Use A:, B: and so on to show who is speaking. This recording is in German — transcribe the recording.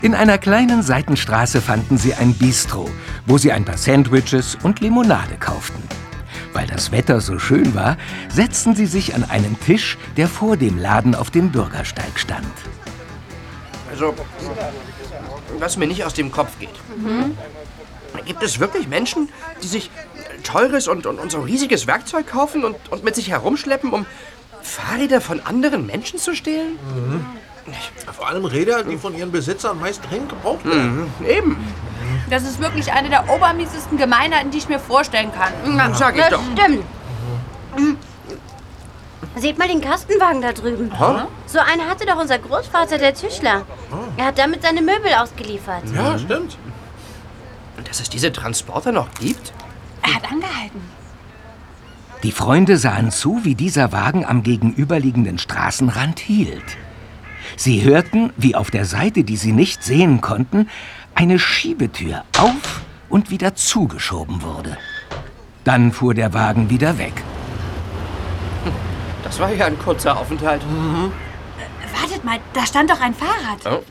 A: In einer kleinen Seitenstraße fanden sie ein Bistro, wo sie ein paar Sandwiches und Limonade kauften. Weil das Wetter so schön war, setzten sie sich an einen Tisch, der vor dem Laden auf dem Bürgersteig stand.
B: Also, was mir nicht aus dem Kopf geht. Gibt es wirklich Menschen, die sich teures und so riesiges Werkzeug kaufen und mit sich herumschleppen, um Fahrräder von anderen Menschen zu stehlen?
C: Vor allem Räder, die von ihren Besitzern meist dringend gebraucht werden.
B: Eben.
D: Das ist wirklich eine der obermiesesten Gemeinheiten, die ich mir vorstellen kann.
B: Na, sag ich
E: Das
B: doch.
E: stimmt. Seht mal den Kastenwagen da drüben. So einen hatte doch unser Großvater, der Tischler. Er hat damit seine Möbel ausgeliefert.
C: Ja, stimmt.
B: Und dass es diese Transporter noch gibt?
D: Er hat angehalten.
A: Die Freunde sahen zu, wie dieser Wagen am gegenüberliegenden Straßenrand hielt. Sie hörten, wie auf der Seite, die sie nicht sehen konnten, eine Schiebetür auf und wieder zugeschoben wurde. Dann fuhr der Wagen wieder weg.
B: Das war ja ein kurzer Aufenthalt.
D: Wartet mal, da stand doch ein Fahrrad.
B: Oh.